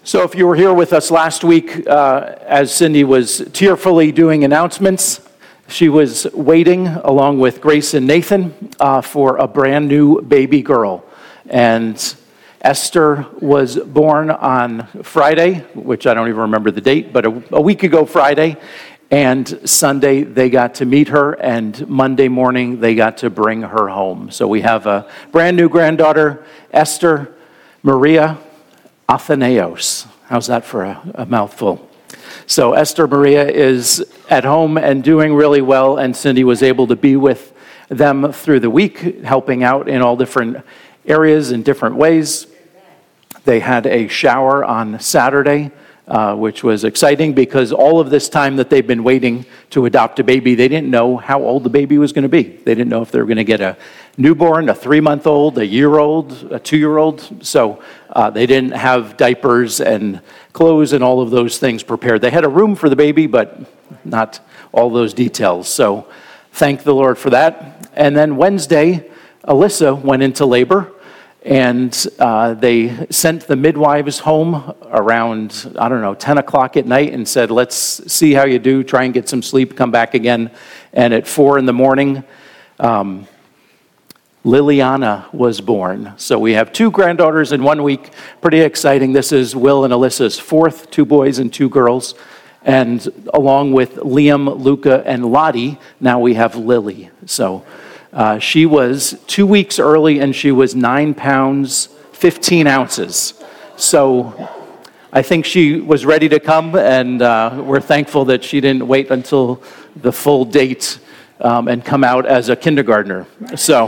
So if you were here with us last week, as Cindy was tearfully doing announcements, she was waiting along with Grace and Nathan for a brand new baby girl. And Esther was born on Friday, which I don't even remember the date, but a week ago Friday. And Sunday they got to meet her, and Monday morning they got to bring her home. So we have a brand new granddaughter, Esther Maria Athenaeus. How's that for a mouthful? So Esther Maria is at home and doing really well, and Cindy was able to be with them through the week, helping out in all different areas in different ways. They had a shower on Saturday, which was exciting because all of this time that they've been waiting to adopt a baby, they didn't know how old the baby was going to be. They didn't know if they were going to get a newborn, a 3-month-old, a year-old, a 2-year-old. So they didn't have diapers and clothes and all of those things prepared. They had a room for the baby, but not all those details. So thank the Lord for that. And then Wednesday, Alyssa went into labor. And they sent the midwives home around, 10 o'clock at night and said, let's see how you do, try and get some sleep, come back again. And at 4 in the morning, Liliana was born. So we have 2 granddaughters in 1 week. Pretty exciting. This is Will and Alyssa's 4th, 2 boys and 2 girls. And along with Liam, Luca, and Lottie, now we have Lily. So she was 2 weeks early, and she was 9 pounds, 15 ounces. So I think she was ready to come, and we're thankful that she didn't wait until the full date and come out as a kindergartner. So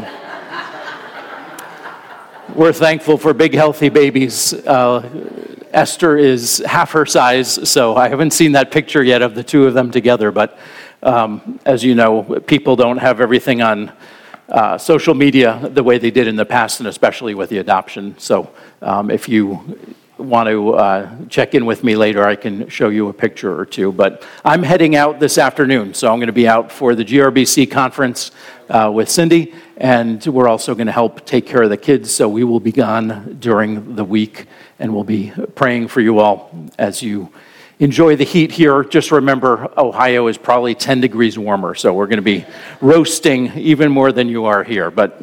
we're thankful for big, healthy babies. Esther is half her size, so I haven't seen that picture yet of the 2 of them together, but as you know, people don't have everything on social media the way they did in the past, and especially with the adoption. So if you want to check in with me later, I can show you a picture or 2. But I'm heading out this afternoon, so I'm going to be out for the GRBC conference with Cindy, and we're also going to help take care of the kids, so we will be gone during the week, and we'll be praying for you all as you enjoy the heat here. Just remember, Ohio is probably 10 degrees warmer, so we're going to be roasting even more than you are here. But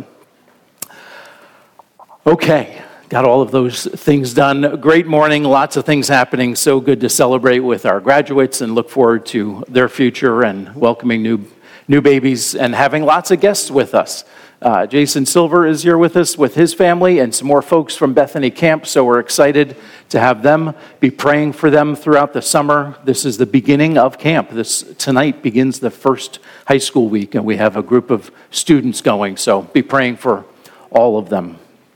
okay, got all of those things done. Great morning, lots of things happening. So good to celebrate with our graduates and look forward to their future and welcoming new babies and having lots of guests with us. Jason Silver is here with us with his family and some more folks from Bethany Camp, so we're excited to have them, be praying for them throughout the summer. This is the beginning of camp. Tonight begins the first high school week, and we have a group of students going, so be praying for all of them.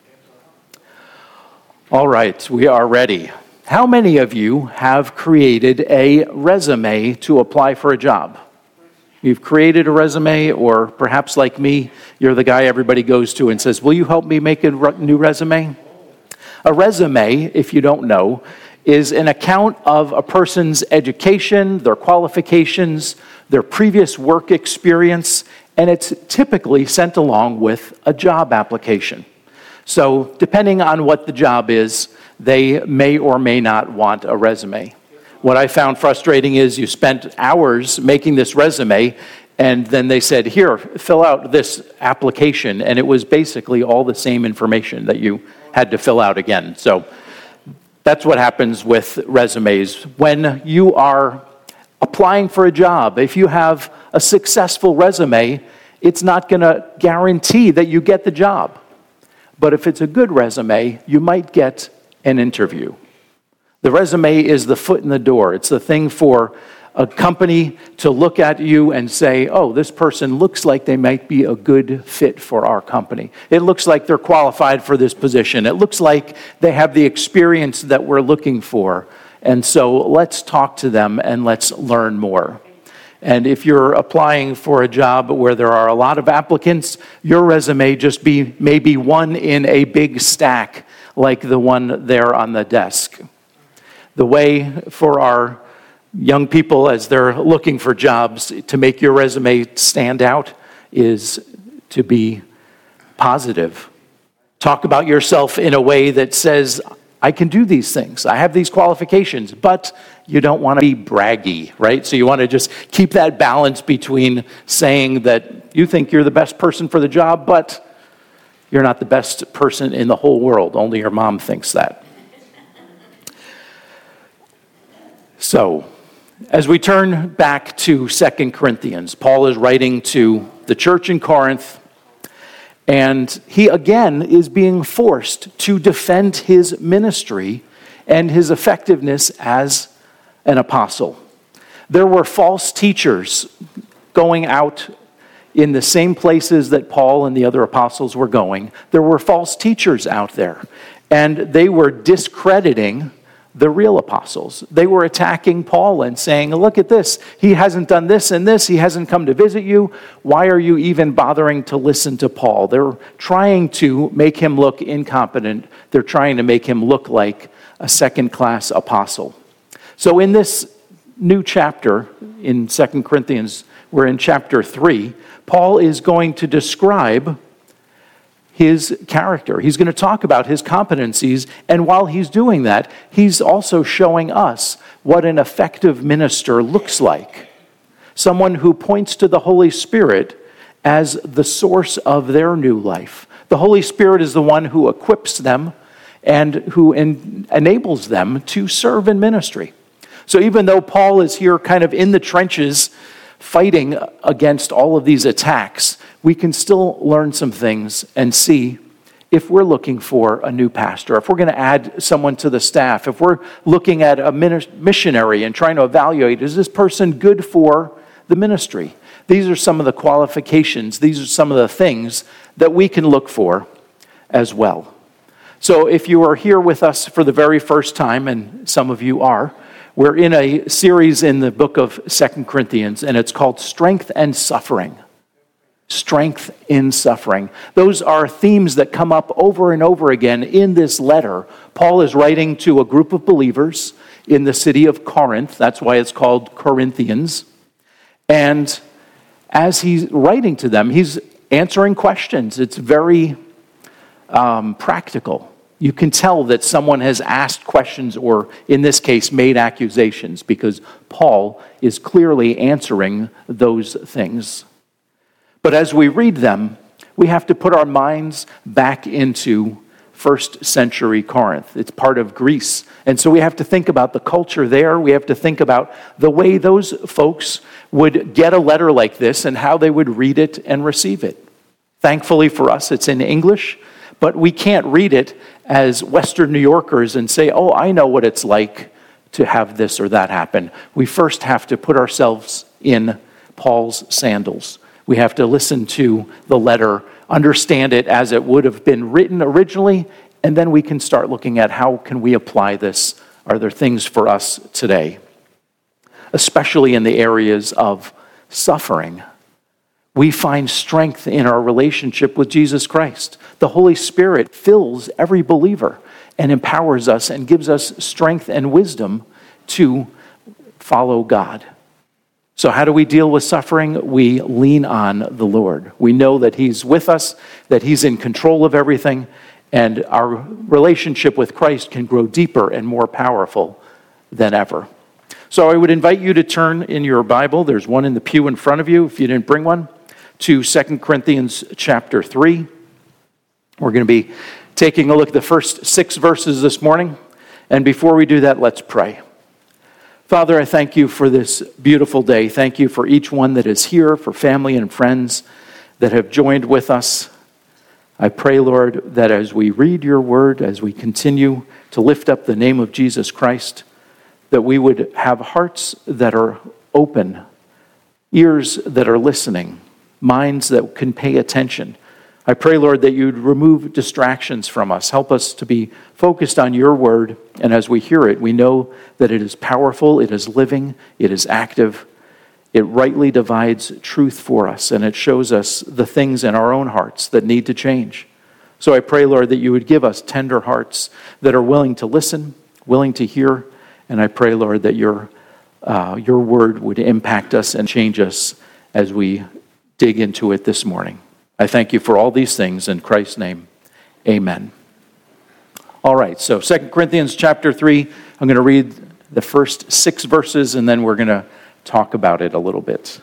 All right, we are ready. How many of you have created a resume to apply for a job? You've created a resume, or perhaps like me, you're the guy everybody goes to and says, will you help me make a new resume? A resume, if you don't know, is an account of a person's education, their qualifications, their previous work experience, and it's typically sent along with a job application. So depending on what the job is, they may or may not want a resume. What I found frustrating is you spent hours making this resume, and then they said, here, fill out this application, and it was basically all the same information that you had to fill out again. So that's what happens with resumes. When you are applying for a job, if you have a successful resume, it's not going to guarantee that you get the job. But if it's a good resume, you might get an interview. The resume is the foot in the door. It's the thing for a company to look at you and say, oh, this person looks like they might be a good fit for our company. It looks like they're qualified for this position. It looks like they have the experience that we're looking for. And so let's talk to them and let's learn more. And if you're applying for a job where there are a lot of applicants, your resume just may be one in a big stack like the one there on the desk. The way for our young people as they're looking for jobs to make your resume stand out is to be positive. Talk about yourself in a way that says, I can do these things. I have these qualifications, but you don't want to be braggy, right? So you want to just keep that balance between saying that you think you're the best person for the job, but you're not the best person in the whole world. Only your mom thinks that. So, as we turn back to 2 Corinthians, Paul is writing to the church in Corinth, and he again is being forced to defend his ministry and his effectiveness as an apostle. There were false teachers going out in the same places that Paul and the other apostles were going. There were false teachers out there, and they were discrediting the real apostles. They were attacking Paul and saying, look at this. He hasn't done this and this. He hasn't come to visit you. Why are you even bothering to listen to Paul? They're trying to make him look incompetent. They're trying to make him look like a second-class apostle. So in this new chapter in 2 Corinthians, we're in chapter 3, Paul is going to describe his character. He's going to talk about his competencies, and while he's doing that, he's also showing us what an effective minister looks like. Someone who points to the Holy Spirit as the source of their new life. The Holy Spirit is the one who equips them and who enables them to serve in ministry. So even though Paul is here kind of in the trenches fighting against all of these attacks, we can still learn some things and see if we're looking for a new pastor, if we're going to add someone to the staff, if we're looking at a missionary and trying to evaluate, is this person good for the ministry? These are some of the qualifications. These are some of the things that we can look for as well. So if you are here with us for the very first time, and some of you are, we're in a series in the book of 2 Corinthians, and it's called Strength and Suffering. Strength in suffering. Those are themes that come up over and over again in this letter. Paul is writing to a group of believers in the city of Corinth. That's why it's called Corinthians. And as he's writing to them, he's answering questions. It's very practical. You can tell that someone has asked questions or, in this case, made accusations, because Paul is clearly answering those things. But as we read them, we have to put our minds back into first century Corinth. It's part of Greece. And so we have to think about the culture there. We have to think about the way those folks would get a letter like this and how they would read it and receive it. Thankfully for us, it's in English, but we can't read it as Western New Yorkers and say, oh, I know what it's like to have this or that happen. We first have to put ourselves in Paul's sandals. We have to listen to the letter, understand it as it would have been written originally, and then we can start looking at how can we apply this. Are there things for us today? Especially in the areas of suffering. We find strength in our relationship with Jesus Christ. The Holy Spirit fills every believer and empowers us and gives us strength and wisdom to follow God. So how do we deal with suffering? We lean on the Lord. We know that He's with us, that He's in control of everything, and our relationship with Christ can grow deeper and more powerful than ever. So I would invite you to turn in your Bible. There's one in the pew in front of you if you didn't bring one, to 2 Corinthians chapter 3. We're going to be taking a look at the first 6 verses this morning. And before we do that, let's pray. Father, I thank you for this beautiful day. Thank you for each one that is here, for family and friends that have joined with us. I pray, Lord, that as we read your word, as we continue to lift up the name of Jesus Christ, that we would have hearts that are open, ears that are listening, minds that can pay attention. I pray, Lord, that you'd remove distractions from us. Help us to be focused on your word. And as we hear it, we know that it is powerful, it is living, it is active. It rightly divides truth for us, and it shows us the things in our own hearts that need to change. So I pray, Lord, that you would give us tender hearts that are willing to listen, willing to hear. And I pray, Lord, that your word would impact us and change us as we dig into it this morning. I thank you for all these things in Christ's name. Amen. All right, so 2 Corinthians chapter 3, I'm going to read the first 6 verses, and then we're going to talk about it a little bit.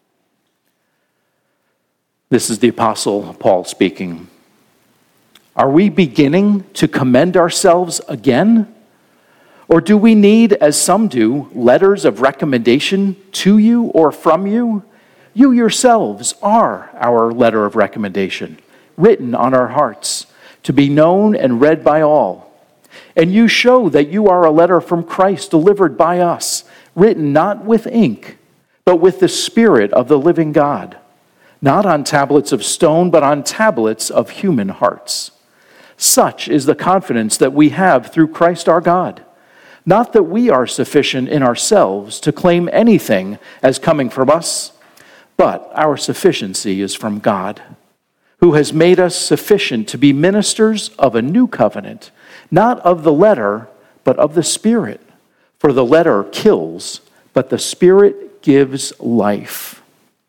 This is the Apostle Paul speaking. Are we beginning to commend ourselves again? Or do we need, as some do, letters of recommendation to you or from you? You yourselves are our letter of recommendation, written on our hearts, to be known and read by all. And you show that you are a letter from Christ delivered by us, written not with ink, but with the Spirit of the living God, not on tablets of stone, but on tablets of human hearts. Such is the confidence that we have through Christ our God. Not that we are sufficient in ourselves to claim anything as coming from us, but our sufficiency is from God, who has made us sufficient to be ministers of a new covenant, not of the letter, but of the Spirit. For the letter kills, but the Spirit gives life.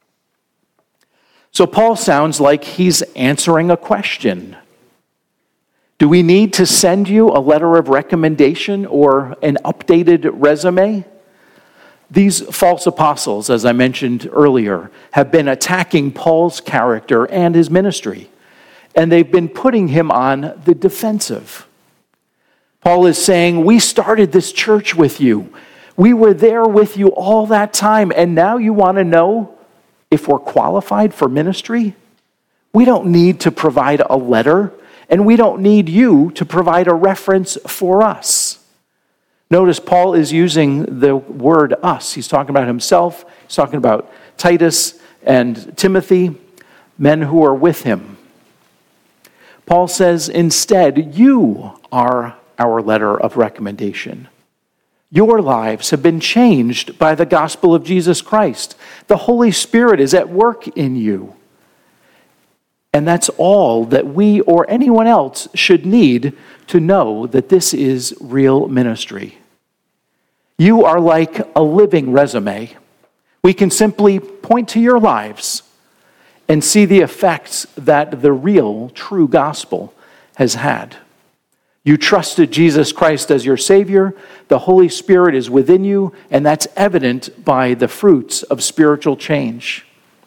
So Paul sounds like he's answering a question. Do we need to send you a letter of recommendation or an updated resume? These false apostles, as I mentioned earlier, have been attacking Paul's character and his ministry, and they've been putting him on the defensive. Paul is saying, we started this church with you. We were there with you all that time, and now you want to know if we're qualified for ministry? We don't need to provide a letter, and we don't need you to provide a reference for us. Notice Paul is using the word us. He's talking about himself. He's talking about Titus and Timothy, men who are with him. Paul says, instead, you are our letter of recommendation. Your lives have been changed by the gospel of Jesus Christ. The Holy Spirit is at work in you. And that's all that we or anyone else should need to know that this is real ministry. You are like a living resume. We can simply point to your lives and see the effects that the real, true gospel has had. You trusted Jesus Christ as your Savior. The Holy Spirit is within you, and that's evident by the fruits of spiritual change.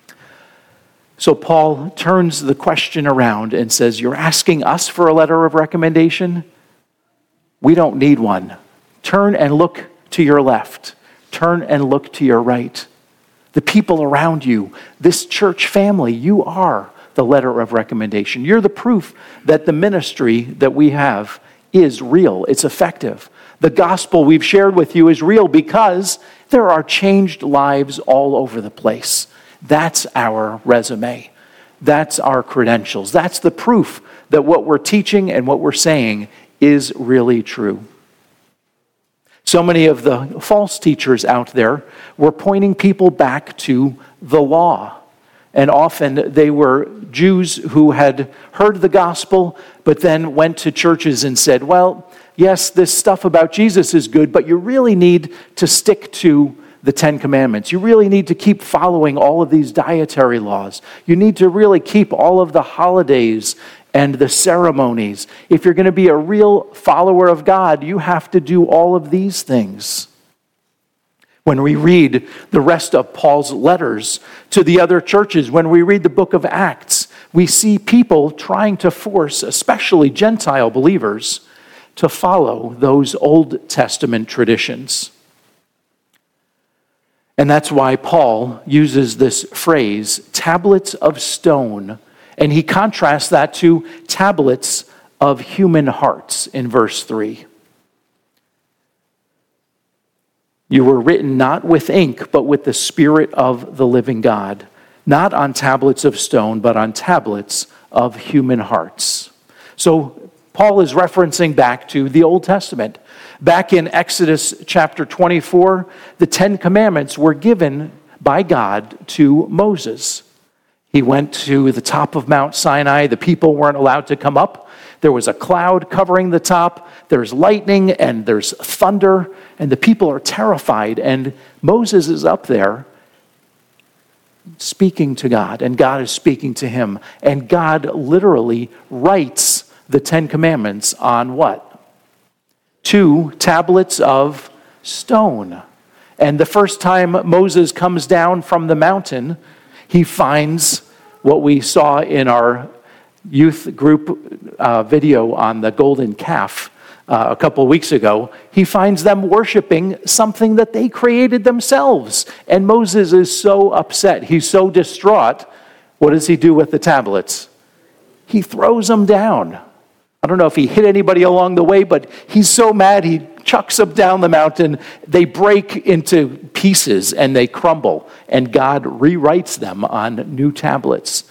So Paul turns the question around and says, you're asking us for a letter of recommendation? We don't need one. Turn and look to your left. Turn and look to your right. The people around you, this church family, you are the letter of recommendation. You're the proof that the ministry that we have is real. It's effective. The gospel we've shared with you is real because there are changed lives all over the place. That's our resume. That's our credentials. That's the proof that what we're teaching and what we're saying is really true. So many of the false teachers out there were pointing people back to the law. And often they were Jews who had heard the gospel, but then went to churches and said, well, yes, this stuff about Jesus is good, but you really need to stick to the Ten Commandments. You really need to keep following all of these dietary laws. You need to really keep all of the holidays and the ceremonies. If you're going to be a real follower of God, you have to do all of these things. When we read the rest of Paul's letters to the other churches, when we read the book of Acts, we see people trying to force, especially Gentile believers, to follow those Old Testament traditions. And that's why Paul uses this phrase, tablets of stone, and he contrasts that to tablets of human hearts in verse 3. You were written not with ink, but with the Spirit of the living God, not on tablets of stone, but on tablets of human hearts. So Paul is referencing back to the Old Testament. Back in Exodus chapter 24, the Ten Commandments were given by God to Moses. He went to the top of Mount Sinai. The people weren't allowed to come up. There was a cloud covering the top. There's lightning and there's thunder, and the people are terrified. And Moses is up there speaking to God, and God is speaking to him. And God literally writes the Ten Commandments on what? 2 tablets of stone. And the first time Moses comes down from the mountain, he finds what we saw in our youth group video on the golden calf a couple weeks ago. He finds them worshiping something that they created themselves. And Moses is so upset. He's so distraught. What does he do with the tablets? He throws them down. I don't know if he hit anybody along the way, but he's so mad he chucks them down the mountain. They break into pieces and they crumble. And God rewrites them on new tablets.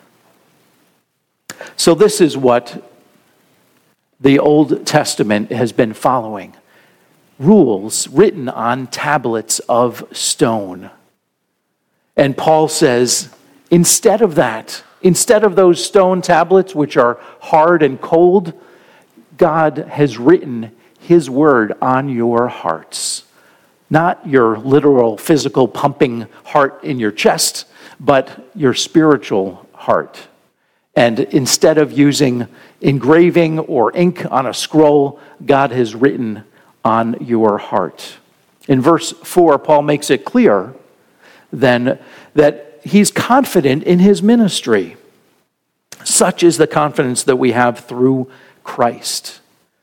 So this is what the Old Testament has been following. Rules written on tablets of stone. And Paul says, instead of that, instead of those stone tablets which are hard and cold, God has written his word on your hearts. Not your literal physical pumping heart in your chest, but your spiritual heart. And instead of using engraving or ink on a scroll, God has written on your heart. In verse 4, Paul makes it clear then that he's confident in his ministry. Such is the confidence that we have through Christ.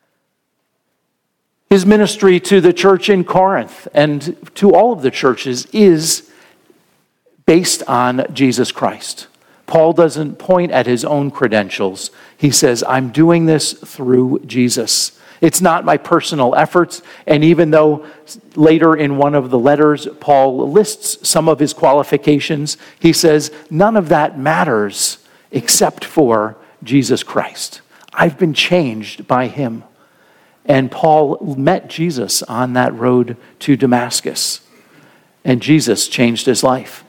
His ministry to the church in Corinth and to all of the churches is based on Jesus Christ. Paul doesn't point at his own credentials. He says, I'm doing this through Jesus. It's not my personal efforts. And even though later in one of the letters, Paul lists some of his qualifications, he says, none of that matters except for Jesus Christ. I've been changed by him. And Paul met Jesus on that road to Damascus. And Jesus changed his life.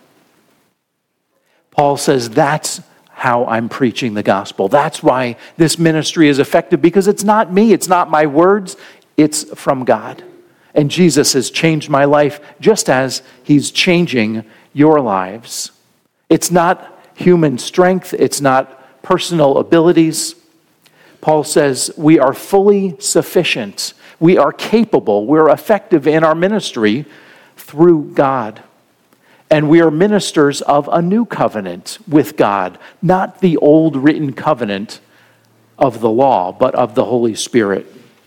Paul says, that's how I'm preaching the gospel. That's why this ministry is effective, because it's not me, it's not my words, it's from God. And Jesus has changed my life just as he's changing your lives. It's not human strength, it's not personal abilities. Paul says we are fully sufficient. We are capable. We're effective in our ministry through God. And we are ministers of a new covenant with God, not the old written covenant of the law, but of the Holy Spirit.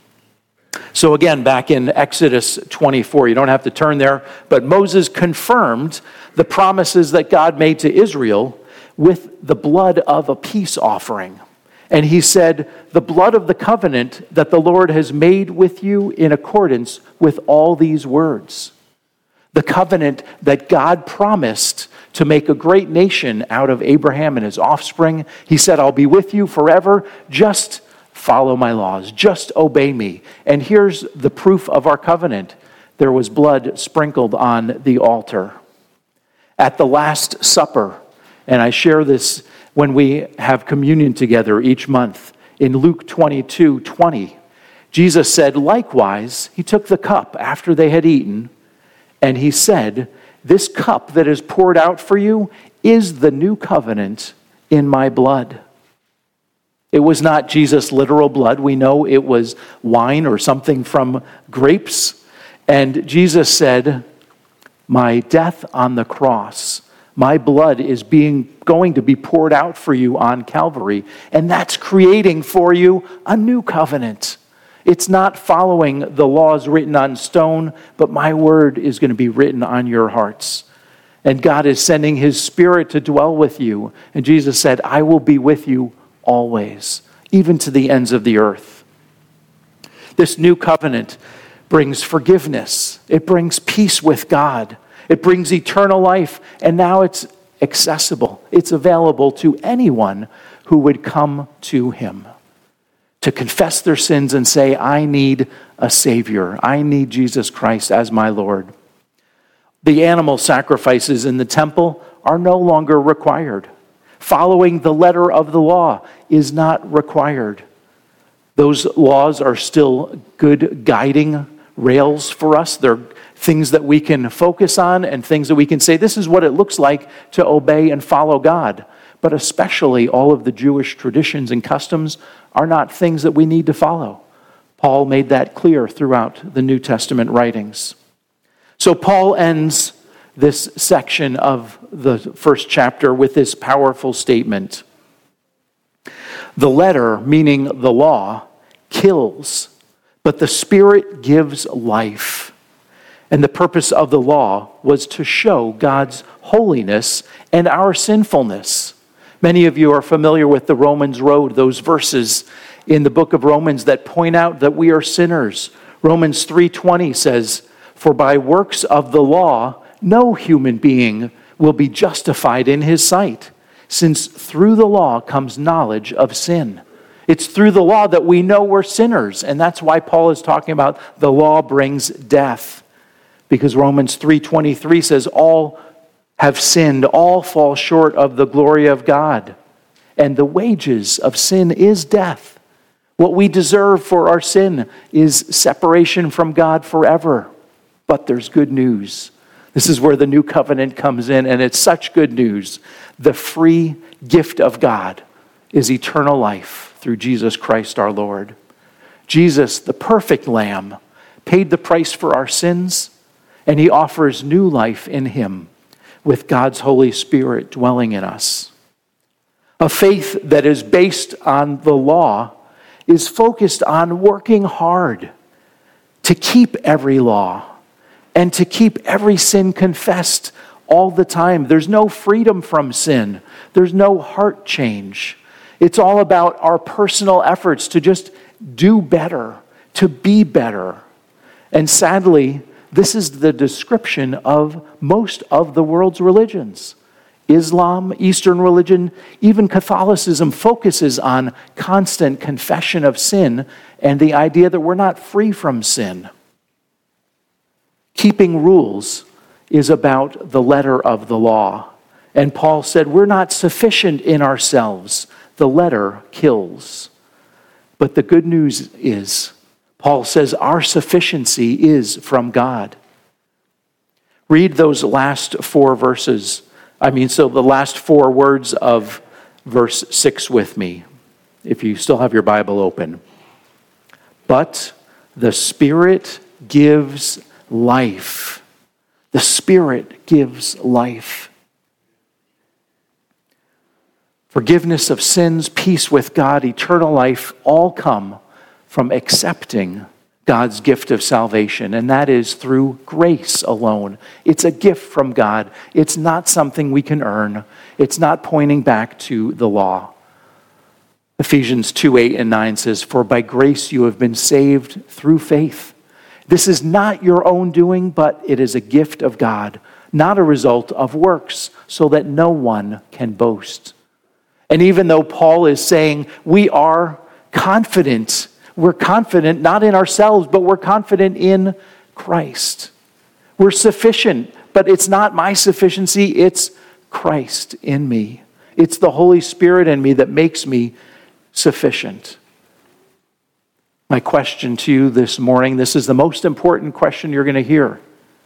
So again, back in Exodus 24, you don't have to turn there, but Moses confirmed the promises that God made to Israel with the blood of a peace offering. And he said, the blood of the covenant that the Lord has made with you in accordance with all these words. The covenant that God promised to make a great nation out of Abraham and his offspring. He said, I'll be with you forever. Just follow my laws. Just obey me. And here's the proof of our covenant. There was blood sprinkled on the altar. At the Last Supper, and I share this when we have communion together each month, in Luke 22:20, Jesus said, likewise, he took the cup after they had eaten, and he said, this cup that is poured out for you is the new covenant in my blood. It was not Jesus' literal blood. We know it was wine or something from grapes. And Jesus said, my death on the cross, my blood is going to be poured out for you on Calvary. And that's creating for you a new covenant. It's not following the laws written on stone, but my word is going to be written on your hearts. And God is sending his Spirit to dwell with you. And Jesus said, I will be with you always, even to the ends of the earth. This new covenant brings forgiveness. It brings peace with God. It brings eternal life. And now it's accessible. It's available to anyone who would come to him, to confess their sins and say, I need a Savior. I need Jesus Christ as my Lord. The animal sacrifices in the temple are no longer required. Following the letter of the law is not required. Those laws are still good guiding rails for us. They're things that we can focus on and things that we can say, this is what it looks like to obey and follow God. But especially all of the Jewish traditions and customs are not things that we need to follow. Paul made that clear throughout the New Testament writings. So Paul ends this section of the first chapter with this powerful statement. The letter, meaning the law, kills, but the Spirit gives life. And the purpose of the law was to show God's holiness and our sinfulness. Many of you are familiar with the Romans Road, those verses in the book of Romans that point out that we are sinners. Romans 3:20 says, "For by works of the law, no human being will be justified in his sight, since through the law comes knowledge of sin." It's through the law that we know we're sinners, and that's why Paul is talking about the law brings death. Because Romans 3:23 says, "All have sinned, all fall short of the glory of God, and the wages of sin is death." What we deserve for our sin is separation from God forever. But there's good news. This is where the new covenant comes in, and it's such good news. The free gift of God is eternal life through Jesus Christ our Lord. Jesus, the perfect Lamb, paid the price for our sins, and he offers new life in him with God's Holy Spirit dwelling in us. A faith that is based on the law is focused on working hard to keep every law and to keep every sin confessed all the time. There's no freedom from sin. There's no heart change. It's all about our personal efforts to just do better, to be better. And sadly, this is the description of most of the world's religions. Islam, Eastern religion, even Catholicism focuses on constant confession of sin and the idea that we're not free from sin. Keeping rules is about the letter of the law. And Paul said, we're not sufficient in ourselves. The letter kills. But the good news is, Paul says, our sufficiency is from God. Read those last four verses. The last four words of verse 6 with me, if you still have your Bible open. But the Spirit gives life. The Spirit gives life. Forgiveness of sins, peace with God, eternal life, all come from accepting God's gift of salvation, and that is through grace alone. It's a gift from God. It's not something we can earn. It's not pointing back to the law. Ephesians 2:8 and 9 says, "For by grace you have been saved through faith. This is not your own doing, but it is a gift of God, not a result of works, so that no one can boast." And even though Paul is saying we are confident, we're confident not in ourselves, but we're confident in Christ. We're sufficient, but it's not my sufficiency, it's Christ in me. It's the Holy Spirit in me that makes me sufficient. My question to you this morning, this is the most important question you're going to hear.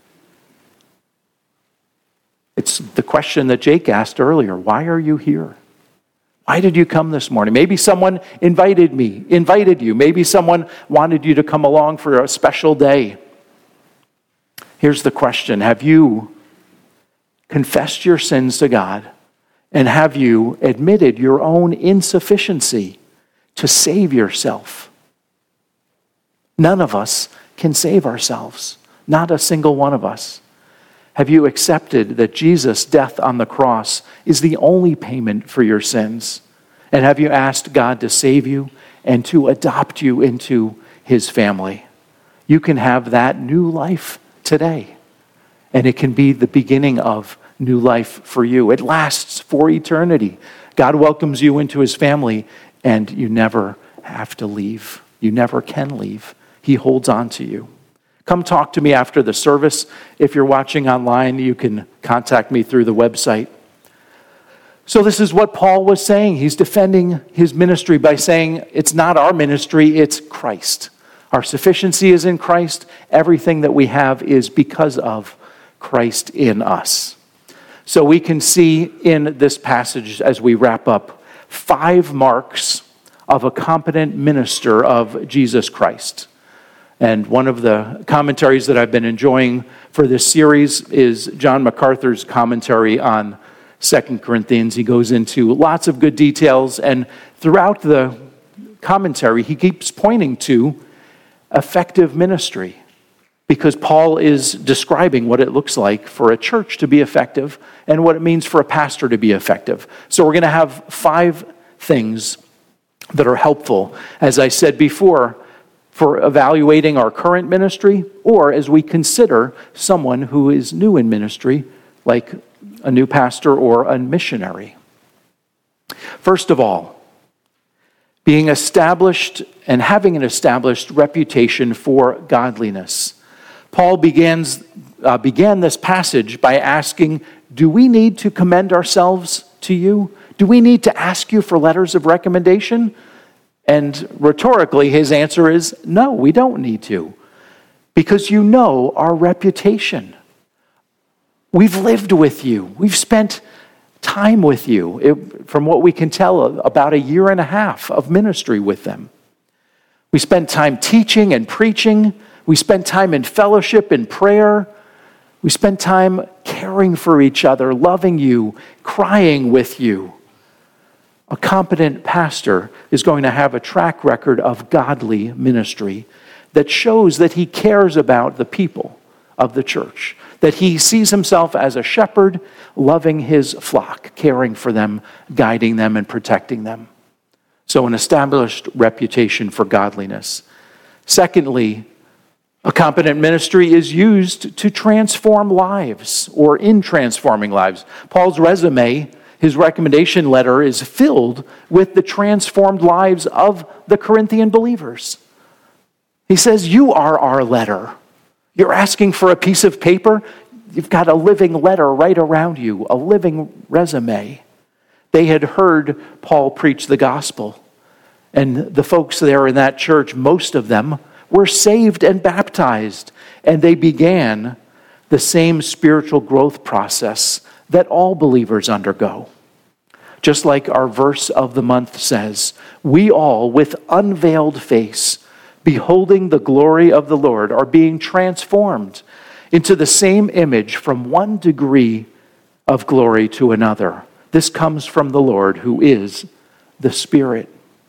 It's the question that Jake asked earlier. Why are you here? Why did you come this morning? Maybe someone invited you. Maybe someone wanted you to come along for a special day. Here's the question. Have you confessed your sins to God? And have you admitted your own insufficiency to save yourself? None of us can save ourselves. Not a single one of us. Have you accepted that Jesus' death on the cross is the only payment for your sins? And have you asked God to save you and to adopt you into his family? You can have that new life today. And it can be the beginning of new life for you. It lasts for eternity. God welcomes you into his family, and you never have to leave. You never can leave. He holds on to you. Come talk to me after the service. If you're watching online, you can contact me through the website. So this is what Paul was saying. He's defending his ministry by saying it's not our ministry, it's Christ. Our sufficiency is in Christ. Everything that we have is because of Christ in us. So we can see in this passage as we wrap up 5 marks of a competent minister of Jesus Christ. And one of the commentaries that I've been enjoying for this series is John MacArthur's commentary on 2 Corinthians. He goes into lots of good details, and throughout the commentary, he keeps pointing to effective ministry, because Paul is describing what it looks like for a church to be effective and what it means for a pastor to be effective. So we're going to have 5 things that are helpful, as I said before, for evaluating our current ministry, or as we consider someone who is new in ministry, like a new pastor or a missionary. First of all, being established and having an established reputation for godliness. Paul began this passage by asking, do we need to commend ourselves to you? Do we need to ask you for letters of recommendation? And rhetorically, his answer is, no, we don't need to, because you know our reputation. We've lived with you. We've spent time with you. From what we can tell, about 1.5 years of ministry with them. We spent time teaching and preaching. We spent time in fellowship and prayer. We spent time caring for each other, loving you, crying with you. A competent pastor is going to have a track record of godly ministry that shows that he cares about the people of the church, that he sees himself as a shepherd, loving his flock, caring for them, guiding them, and protecting them. So an established reputation for godliness. Secondly, a competent ministry is used to transform lives, or in transforming lives. Paul's resume, his recommendation letter, is filled with the transformed lives of the Corinthian believers. He says, you are our letter. You're asking for a piece of paper? You've got a living letter right around you, a living resume. They had heard Paul preach the gospel. And the folks there in that church, most of them, were saved and baptized. And they began the same spiritual growth process that all believers undergo. Just like our verse of the month says, we all, with unveiled face, beholding the glory of the Lord, are being transformed into the same image from one degree of glory to another. This comes from the Lord, who is the Spirit.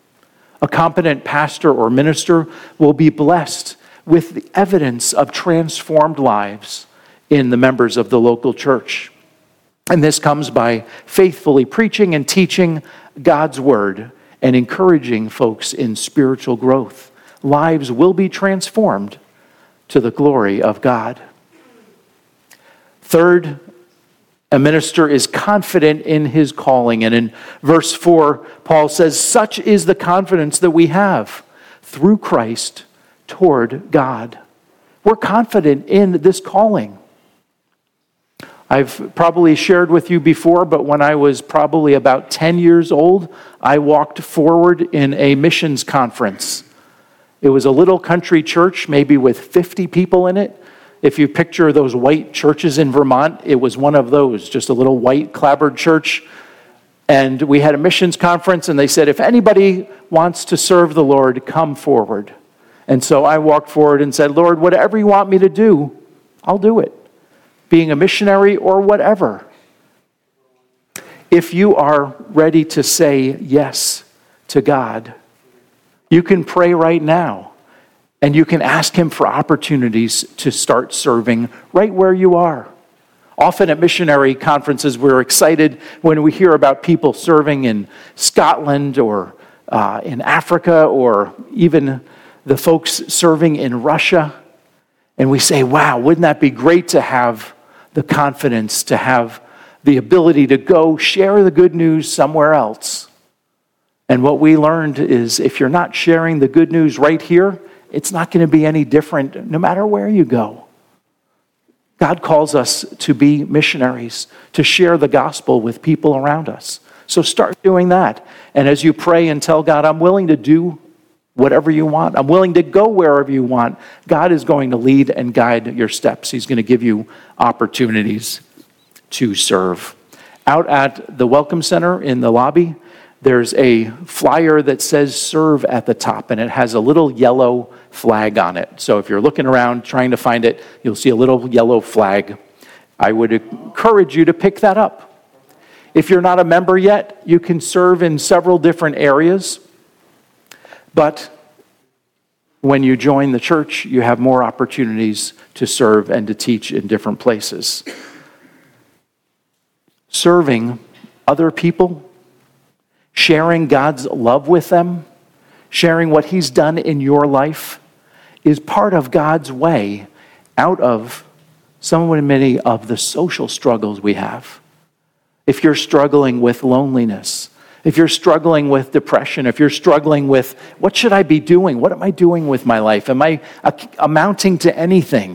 A competent pastor or minister will be blessed with the evidence of transformed lives in the members of the local church. And this comes by faithfully preaching and teaching God's word and encouraging folks in spiritual growth. Lives will be transformed to the glory of God. Third, a minister is confident in his calling. And in verse 4, Paul says, such is the confidence that we have through Christ toward God. We're confident in this calling. I've probably shared with you before, but when I was probably about 10 years old, I walked forward in a missions conference. It was a little country church, maybe with 50 people in it. If you picture those white churches in Vermont, it was one of those, just a little white clapboard church. And we had a missions conference, and they said, if anybody wants to serve the Lord, come forward. And so I walked forward and said, Lord, whatever you want me to do, I'll do it. Being a missionary or whatever. If you are ready to say yes to God, you can pray right now. And you can ask him for opportunities to start serving right where you are. Often at missionary conferences, we're excited when we hear about people serving in Scotland or in Africa, or even the folks serving in Russia. And we say, wow, wouldn't that be great to have the confidence, to have the ability to go share the good news somewhere else. And what we learned is if you're not sharing the good news right here, it's not going to be any different no matter where you go. God calls us to be missionaries, to share the gospel with people around us. So start doing that. And as you pray and tell God, I'm willing to do whatever you want. I'm willing to go wherever you want. God is going to lead and guide your steps. He's going to give you opportunities to serve. Out at the Welcome Center in the lobby, there's a flyer that says serve at the top, and it has a little yellow flag on it. So if you're looking around trying to find it, you'll see a little yellow flag. I would encourage you to pick that up. If you're not a member yet, you can serve in several different areas. But when you join the church, you have more opportunities to serve and to teach in different places. Serving other people, sharing God's love with them, sharing what He's done in your life is part of God's way out of many of the social struggles we have. If you're struggling with loneliness, if you're struggling with depression, if you're struggling with, what should I be doing? What am I doing with my life? Am I amounting to anything?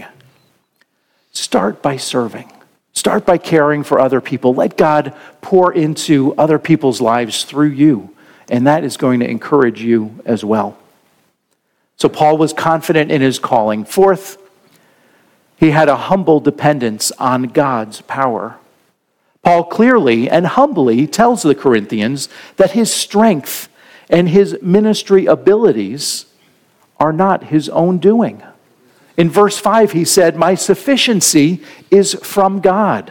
Start by serving. Start by caring for other people. Let God pour into other people's lives through you, and that is going to encourage you as well. So Paul was confident in his calling. Fourth, he had a humble dependence on God's power. Paul clearly and humbly tells the Corinthians that his strength and his ministry abilities are not his own doing. In verse 5, he said, "My sufficiency is from God."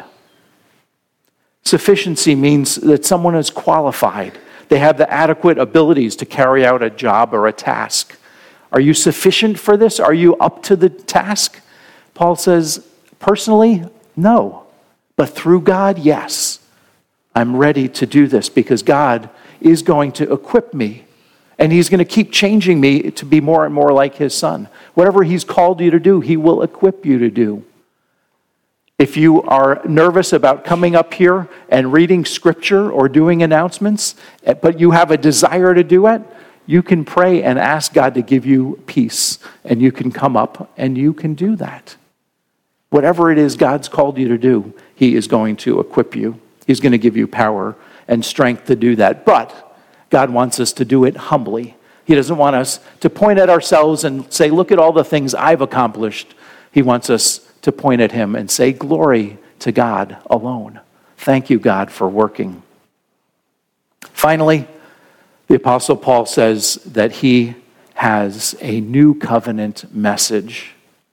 Sufficiency means that someone is qualified. They have the adequate abilities to carry out a job or a task. Are you sufficient for this? Are you up to the task? Paul says, personally, no. But through God, yes. I'm ready to do this because God is going to equip me. And He's going to keep changing me to be more and more like His Son. Whatever He's called you to do, He will equip you to do. If you are nervous about coming up here and reading Scripture or doing announcements, but you have a desire to do it, you can pray and ask God to give you peace. And you can come up and you can do that. Whatever it is God's called you to do, He is going to equip you. He's going to give you power and strength to do that. But God wants us to do it humbly. He doesn't want us to point at ourselves and say, look at all the things I've accomplished. He wants us to point at Him and say, glory to God alone. Thank you, God, for working. Finally, the Apostle Paul says that he has a new covenant message.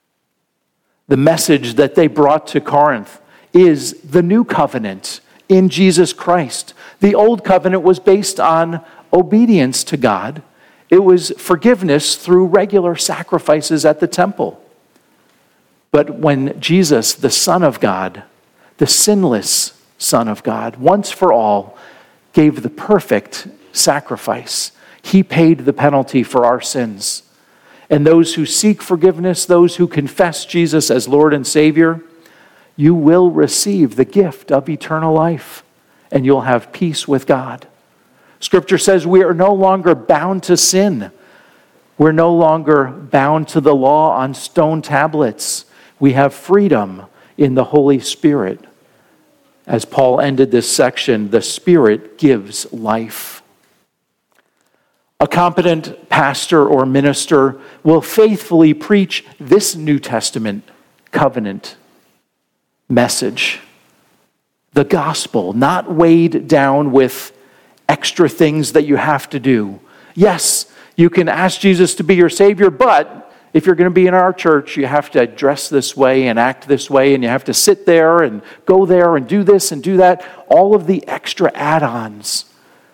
The message that they brought to Corinth is the new covenant in Jesus Christ. The old covenant was based on obedience to God. It was forgiveness through regular sacrifices at the temple. But when Jesus, the Son of God, the sinless Son of God, once for all, gave the perfect sacrifice, He paid the penalty for our sins. And those who seek forgiveness, those who confess Jesus as Lord and Savior, you will receive the gift of eternal life, and you'll have peace with God. Scripture says we are no longer bound to sin. We're no longer bound to the law on stone tablets. We have freedom in the Holy Spirit. As Paul ended this section, the Spirit gives life. A competent pastor or minister will faithfully preach this New Testament covenant message. The gospel, not weighed down with extra things that you have to do. Yes, you can ask Jesus to be your Savior, but if you're going to be in our church, you have to dress this way and act this way, and you have to sit there and go there and do this and do that. All of the extra add-ons.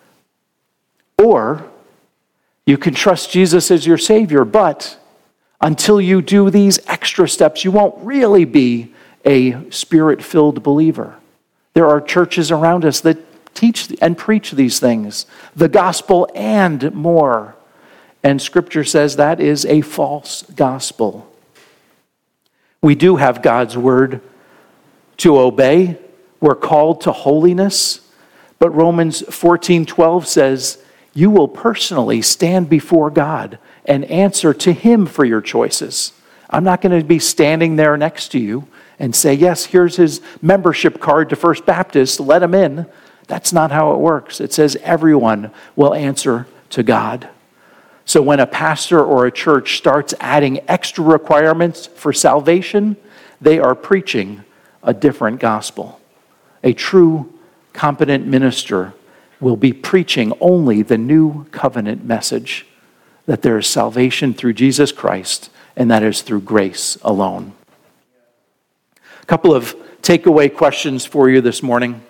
Or you can trust Jesus as your Savior, but until you do these extra steps, you won't really be a Spirit-filled believer. There are churches around us that teach and preach these things, the gospel and more. And Scripture says that is a false gospel. We do have God's word to obey. We're called to holiness. But Romans 14:12 says, you will personally stand before God and answer to Him for your choices. I'm not going to be standing there next to you and say, yes, here's his membership card to First Baptist, let him in. That's not how it works. It says everyone will answer to God. So when a pastor or a church starts adding extra requirements for salvation, they are preaching a different gospel. A true, competent minister will be preaching only the new covenant message, that there is salvation through Jesus Christ, and that is through grace alone. A couple of takeaway questions for you this morning.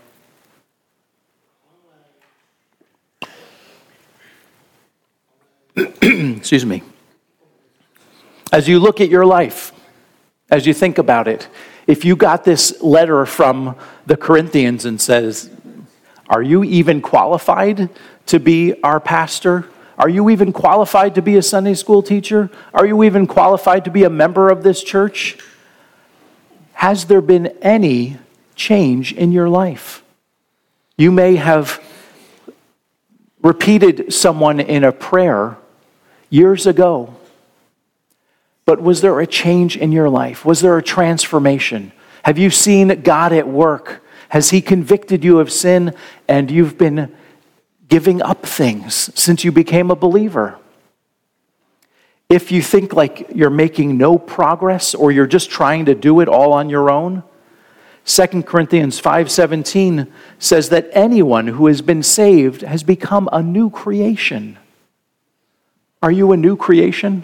Excuse me. As you look at your life, as you think about it, if you got this letter from the Corinthians and says, are you even qualified to be our pastor? Are you even qualified to be a Sunday school teacher? Are you even qualified to be a member of this church? Has there been any change in your life? You may have repeated someone in a prayer years ago, but was there a change in your life? Was there a transformation? Have you seen God at work? Has He convicted you of sin and you've been giving up things since you became a believer? If you think like you're making no progress or you're just trying to do it all on your own, 2 Corinthians 5:17 says that anyone who has been saved has become a new creation. Are you a new creation?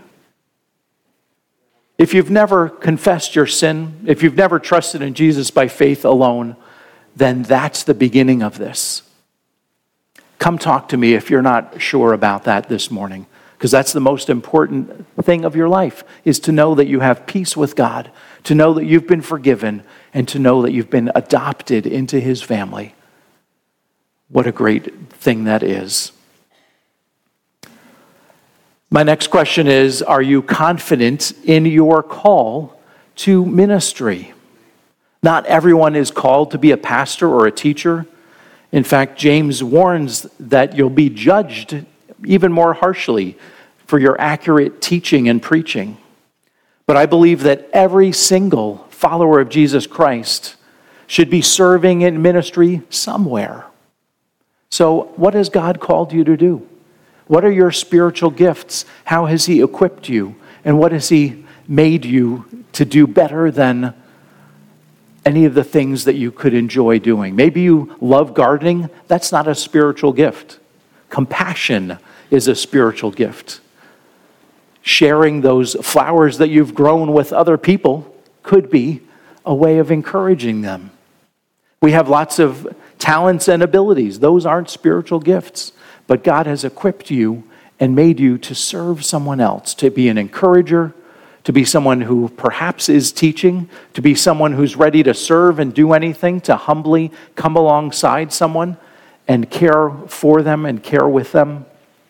If you've never confessed your sin, if you've never trusted in Jesus by faith alone, then that's the beginning of this. Come talk to me if you're not sure about that this morning, because that's the most important thing of your life, is to know that you have peace with God, to know that you've been forgiven, and to know that you've been adopted into His family. What a great thing that is. My next question is, are you confident in your call to ministry? Not everyone is called to be a pastor or a teacher. In fact, James warns that you'll be judged even more harshly for your accurate teaching and preaching. But I believe that every single follower of Jesus Christ should be serving in ministry somewhere. So what has God called you to do? What are your spiritual gifts? How has He equipped you? And what has He made you to do better than any of the things that you could enjoy doing? Maybe you love gardening. That's not a spiritual gift. Compassion is a spiritual gift. Sharing those flowers that you've grown with other people could be a way of encouraging them. We have lots of talents and abilities. Those aren't spiritual gifts. But God has equipped you and made you to serve someone else, to be an encourager, to be someone who perhaps is teaching, to be someone who's ready to serve and do anything, to humbly come alongside someone and care for them and care with them.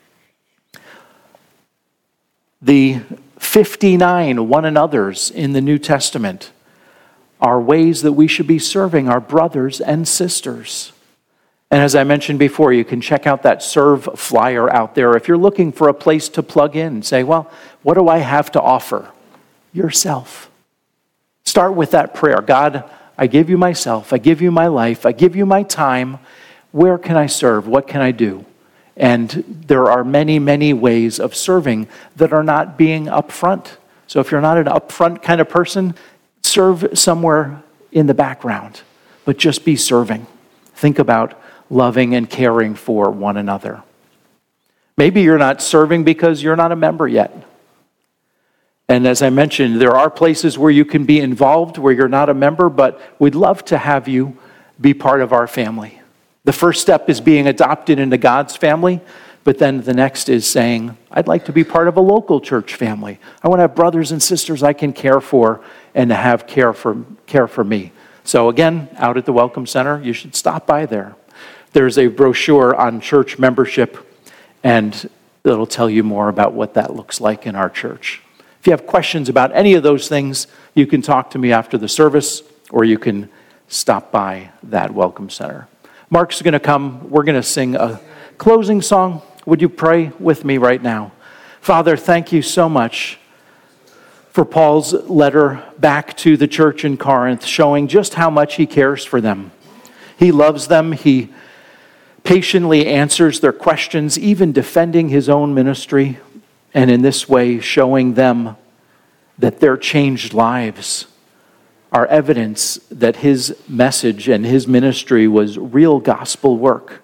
The 59 one another's in the New Testament are ways that we should be serving our brothers and sisters. And as I mentioned before, you can check out that serve flyer out there. If you're looking for a place to plug in and say, well, what do I have to offer? Yourself. Start with that prayer. God, I give you myself. I give you my life. I give you my time. Where can I serve? What can I do? And there are many, many ways of serving that are not being upfront. So if you're not an upfront kind of person, serve somewhere in the background, but just be serving. Think about loving and caring for one another. Maybe you're not serving because you're not a member yet. And as I mentioned, there are places where you can be involved where you're not a member, but we'd love to have you be part of our family. The first step is being adopted into God's family, but then the next is saying, I'd like to be part of a local church family. I want to have brothers and sisters I can care for and to have care for me. So again, out at the Welcome Center, you should stop by there. There's a brochure on church membership, and it'll tell you more about what that looks like in our church. If you have questions about any of those things, you can talk to me after the service, or you can stop by that Welcome Center. Mark's going to come. We're going to sing a closing song. Would you pray with me right now? Father, thank you so much for Paul's letter back to the church in Corinth, showing just how much he cares for them. He loves them. He patiently answers their questions, even defending his own ministry, and in this way showing them that their changed lives are evidence that his message and his ministry was real gospel work.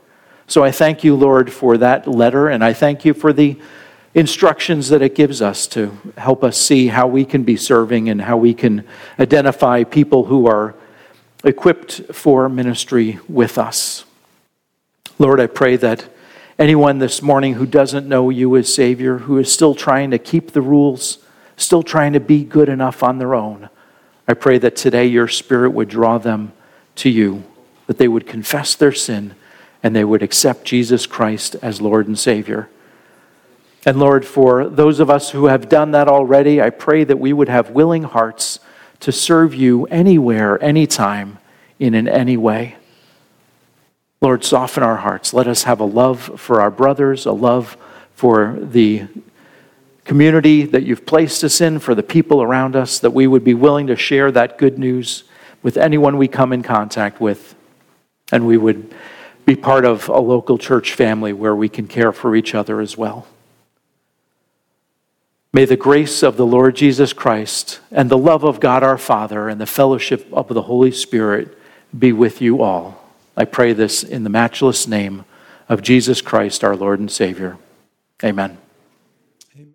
So I thank you, Lord, for that letter, and I thank you for the instructions that it gives us to help us see how we can be serving and how we can identify people who are equipped for ministry with us. Lord, I pray that anyone this morning who doesn't know you as Savior, who is still trying to keep the rules, still trying to be good enough on their own, I pray that today your Spirit would draw them to you, that they would confess their sin and they would accept Jesus Christ as Lord and Savior. And Lord, for those of us who have done that already, I pray that we would have willing hearts to serve you anywhere, anytime, in any way. Lord, soften our hearts. Let us have a love for our brothers, a love for the community that you've placed us in, for the people around us, that we would be willing to share that good news with anyone we come in contact with. And we would be part of a local church family where we can care for each other as well. May the grace of the Lord Jesus Christ and the love of God our Father and the fellowship of the Holy Spirit be with you all. I pray this in the matchless name of Jesus Christ, our Lord and Savior. Amen.